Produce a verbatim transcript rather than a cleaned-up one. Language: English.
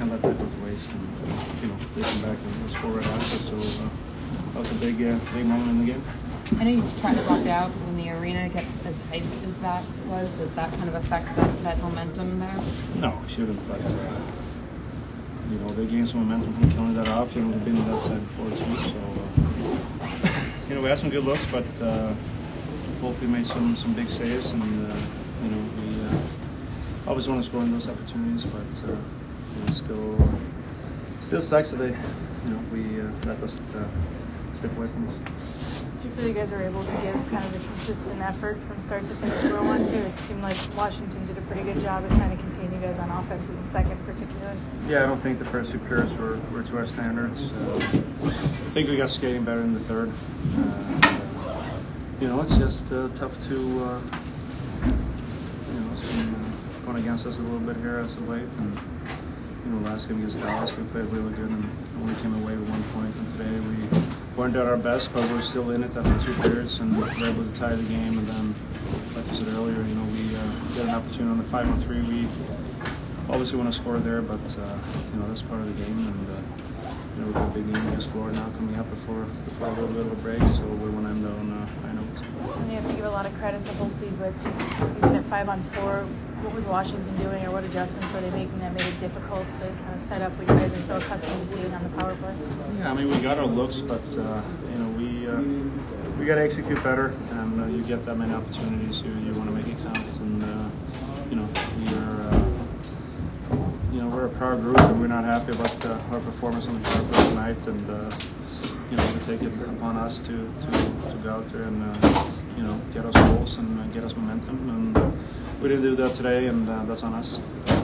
can't let that go to waste. And, you know, they come back and score right after. So uh, that was a big, uh, big moment in the game. I know you tried to block it out, but when the arena gets as hyped as that was, does that kind of affect that, that momentum there? No, it shouldn't. But uh, you know, they gained some momentum from killing that off. You know, we've been on that side before too. So uh, you know, we had some good looks, but uh, hopefully made some some big saves. And uh, you know, we uh, always want to score in those opportunities, but uh, you know, still uh, still sucks that they, you know, we uh, let us uh, slip away from us. Do you feel you guys were able to give kind of a consistent effort from start to finish where we want to? It seemed like Washington did a pretty good job at trying to contain you guys on offense in the second particularly. Yeah, I don't think the first two periods were, were to our standards. Uh, I think we got skating better in the third. Uh, you know, it's just uh, tough to, uh, you know, it's been uh, going against us a little bit here as of late. And, you know, last game against Dallas, we played really good and only came away with one point. And today we weren't at our best, but we're still in it after two periods and we're able to tie the game. And then, like I said earlier, you know, we uh, get an opportunity on the five on three. We obviously want to score there, but uh, you know, that's part of the game. And uh, you know, we've got a big game against Florida now coming up before before a little bit of a break, so we want to end on uh, high notes. And you have to give a lot of credit to Holtby, but just even at five on four, what was Washington doing, or what adjustments were they making that made it difficult to kind of set up what you guys are so accustomed to seeing on the power play? Yeah, I mean, we got our looks, but uh, you know, we uh, we got to execute better, and uh, you get that many opportunities, you you want to make it count, and uh, you know, we are. Uh, You know, we're a proud group, and we're not happy about uh, our performance on the power play tonight. And uh, you know, we take it upon us to to, to go out there and uh, you know, get us goals and uh, get us momentum. And uh, we didn't do that today, and uh, that's on us.